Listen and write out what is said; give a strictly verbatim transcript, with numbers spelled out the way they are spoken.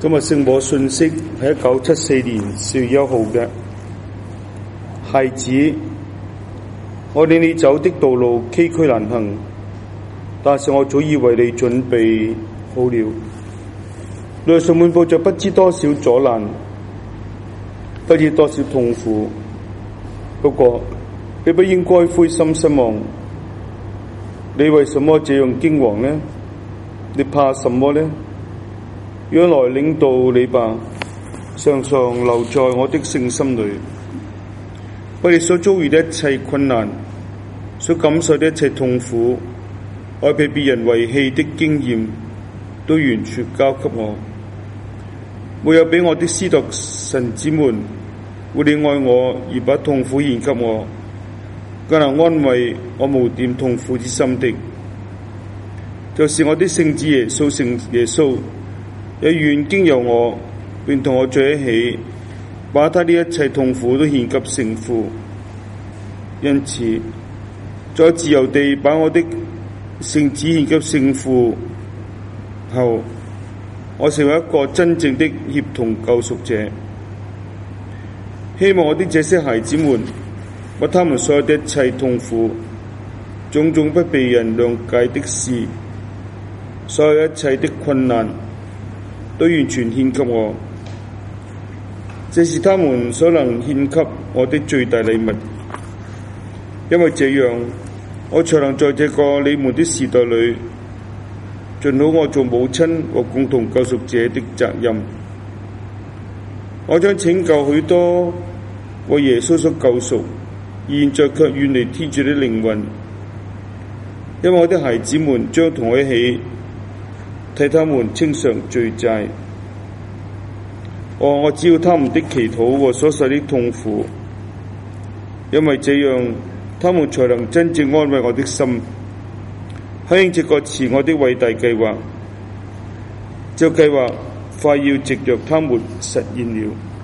今日聖母信息係一九七四年四月一號嘅。孩子，我領你走的道路崎嶇難行，但是我早已為你準備好了。路上滿布着不知多少阻難，不知多少痛苦。不過你不應該灰心失望。你為什麼這樣驚惶呢？你怕什麼呢？讓來領導你吧，常常留在我的聖心裏。我哋所遭遇的一切困難，所感受的一切痛苦，我被別人遺棄的經驗，都完全交給我。沒有比我的司鐸臣子們會你愛我而把痛苦獻給我，更能安慰我無點痛苦之心的，就是我的聖子耶穌。聖耶穌也願經由我，並同我在一起，把他的一切痛苦都獻給聖父。因此，在自由地把我的聖子獻給聖父後，我成為一個真正的協同救贖者。希望我的這些孩子們，把他們所有的一切痛苦、種種不被人諒解的事、所有一切的困難，都完全獻給我。這是他們所能獻給我的最大禮物，因為這樣，我才能在這個你們的時代裏，盡好我做母親和共同救贖者的責任。我將拯救許多為耶穌所救贖，現在卻遠離天主的靈魂，因為我的孩子們將同我一起替他們清償罪債。哦，我只要他們的祈禱和所受的痛苦，因為這樣他們才能真正安慰我的心，響應這個慈愛的偉大計劃。這個計劃快要藉著他們實現了。